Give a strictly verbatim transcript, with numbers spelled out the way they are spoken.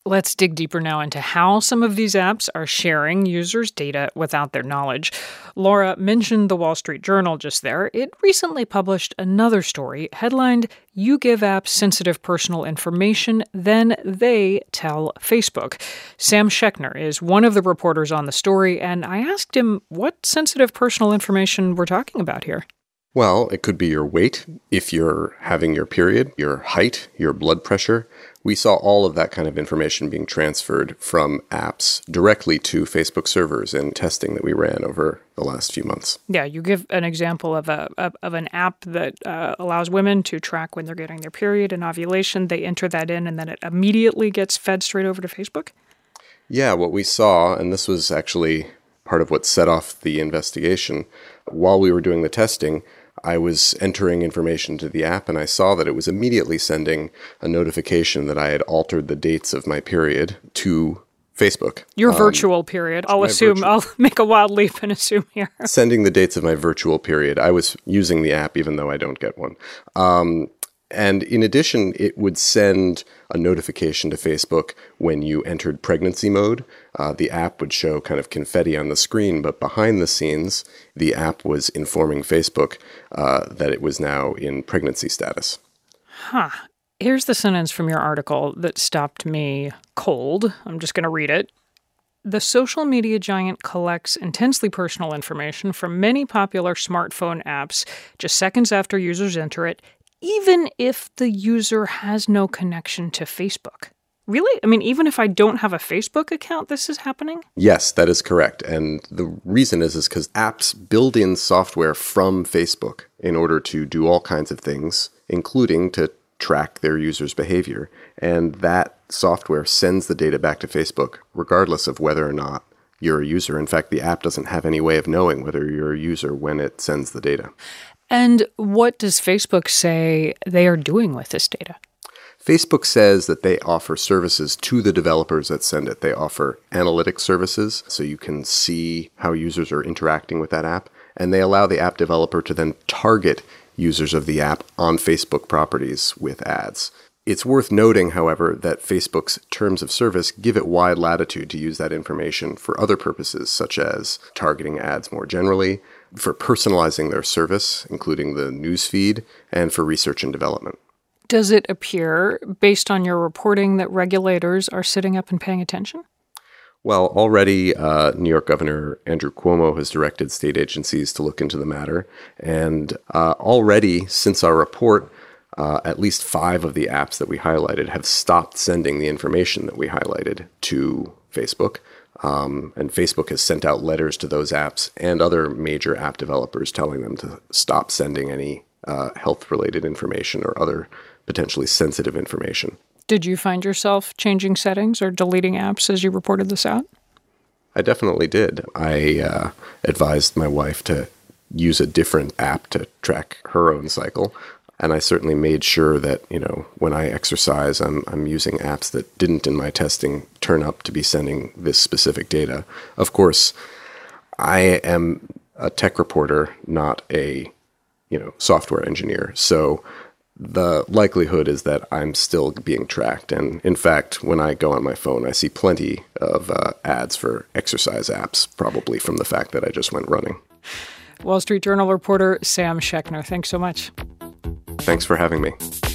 Let's dig deeper now into how some of these apps are sharing users' data without their knowledge. Laura mentioned the Wall Street Journal just there. It recently published another story headlined, "You Give Apps Sensitive Personal Information, Then They Tell Facebook." Sam Schechner is one of the reporters on the story, and I asked him what sensitive personal information we're talking about here. Well, it could be your weight, if you're having your period, your height, your blood pressure. We saw all of that kind of information being transferred from apps directly to Facebook servers in testing that we ran over the last few months. Yeah, you give an example of a of, of an app that uh, allows women to track when they're getting their period and ovulation. They enter that in, and then it immediately gets fed straight over to Facebook? Yeah, what we saw, and this was actually part of what set off the investigation, while we were doing the testing, I was entering information to the app, and I saw that it was immediately sending a notification that I had altered the dates of my period to Facebook. Your um, virtual period. I'll assume, virtual. I'll make a wild leap and assume here. Sending the dates of my virtual period. I was using the app even though I don't get one. Um, and in addition, it would send a notification to Facebook when you entered pregnancy mode. Uh, the app would show kind of confetti on the screen, but behind the scenes, the app was informing Facebook uh, that it was now in pregnancy status. Huh. Here's the sentence from your article that stopped me cold. I'm just going to read it. The social media giant collects intensely personal information from many popular smartphone apps just seconds after users enter it, even if the user has no connection to Facebook. Really? I mean, even if I don't have a Facebook account, this is happening? Yes, that is correct. And the reason is is because apps build in software from Facebook in order to do all kinds of things, including to track their users' behavior. And that software sends the data back to Facebook, regardless of whether or not you're a user. In fact, the app doesn't have any way of knowing whether you're a user when it sends the data. And what does Facebook say they are doing with this data? Facebook says that they offer services to the developers that send it. They offer analytics services, so you can see how users are interacting with that app. And they allow the app developer to then target users of the app on Facebook properties with ads. It's worth noting, however, that Facebook's terms of service give it wide latitude to use that information for other purposes, such as targeting ads more generally, for personalizing their service, including the newsfeed, and for research and development. Does it appear, based on your reporting, that regulators are sitting up and paying attention? Well, already uh, New York Governor Andrew Cuomo has directed state agencies to look into the matter. And uh, already, since our report, uh, at least five of the apps that we highlighted have stopped sending the information that we highlighted to Facebook. Um, and Facebook has sent out letters to those apps and other major app developers telling them to stop sending any uh, health-related information or other potentially sensitive information. Did you find yourself changing settings or deleting apps as you reported this out? I definitely did. I uh, advised my wife to use a different app to track her own cycle. And I certainly made sure that, you know, when I exercise, I'm I'm using apps that didn't in my testing turn up to be sending this specific data. Of course, I am a tech reporter, not a, you know, software engineer. So the likelihood is that I'm still being tracked. And in fact, when I go on my phone, I see plenty of uh, ads for exercise apps, probably from the fact that I just went running. Wall Street Journal reporter Sam Schechner, thanks so much. Thanks for having me.